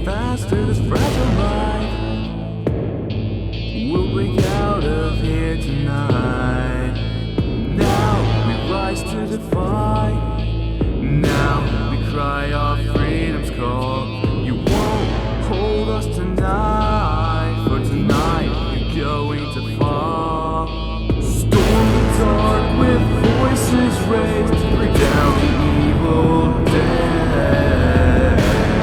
faster, this fragile life will break out of here tonight. Now we rise to defy. Now we cry our freedom's call. You won't hold us tonight, for tonight you're going to fall. Storm the dark with voices raised, bring down the evil dead.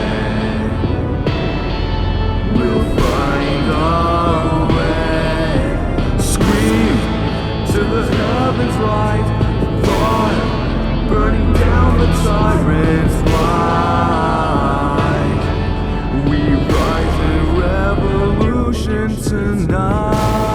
We'll find our way. Scream to the heavens light. Fire burning down the tyrant's light. We rise in revolution tonight.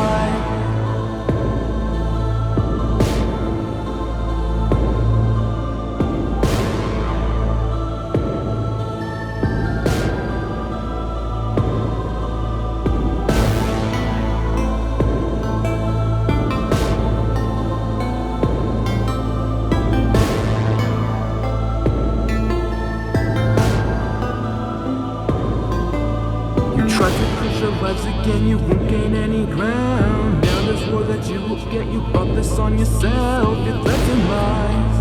Try to push your lives again, you won't gain any ground. Now there's war that you will get, you brought this on yourself. Your threats and lies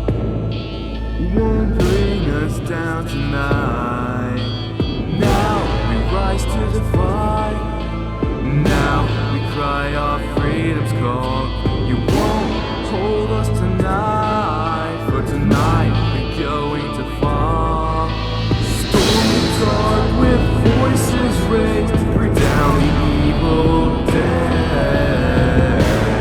won't bring us down tonight. Now we rise to defy. Now we cry our freedom's call. You won't hold us tonight, for tonight we're going to fall. Storm dark with voices raised, bring down the evil dead.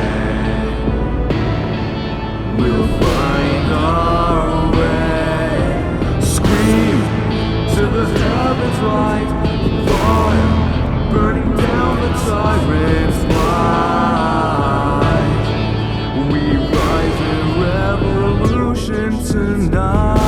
We'll find our way. Scream to the heavens light. Fire burning down the tyrant's light. We rise in revolution tonight.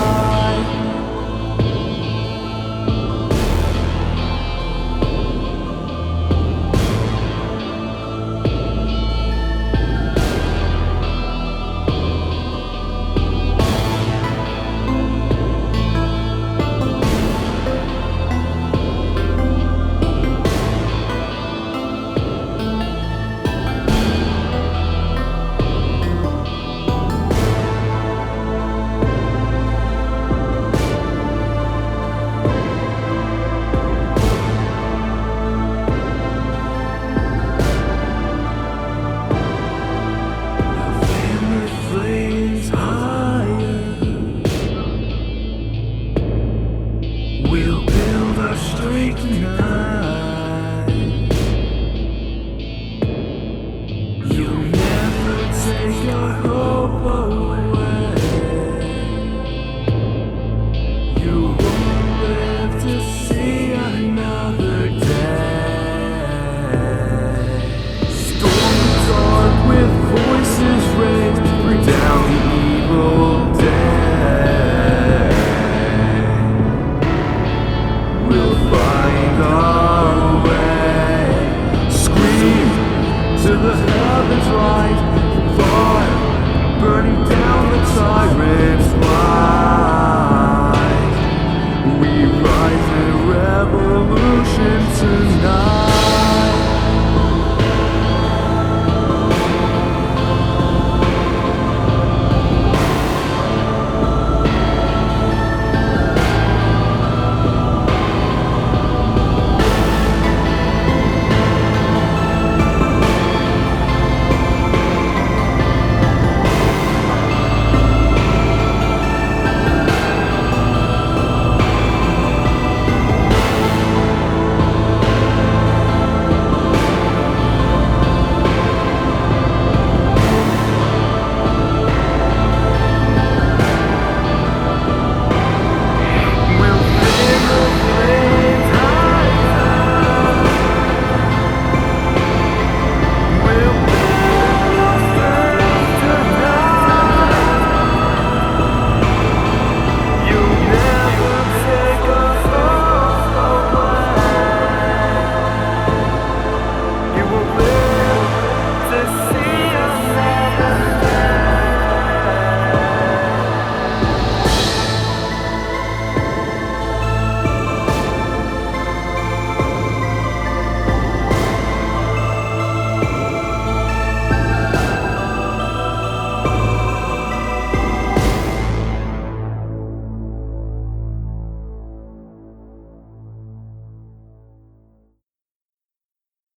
We'll build our strength tonight. You'll never take our hope away. You won't live to see another day. Storm dark with voices raised, bring down the evil dead. We'll find our way. Scream to the heavens light. Fire burning down the tyrant's light.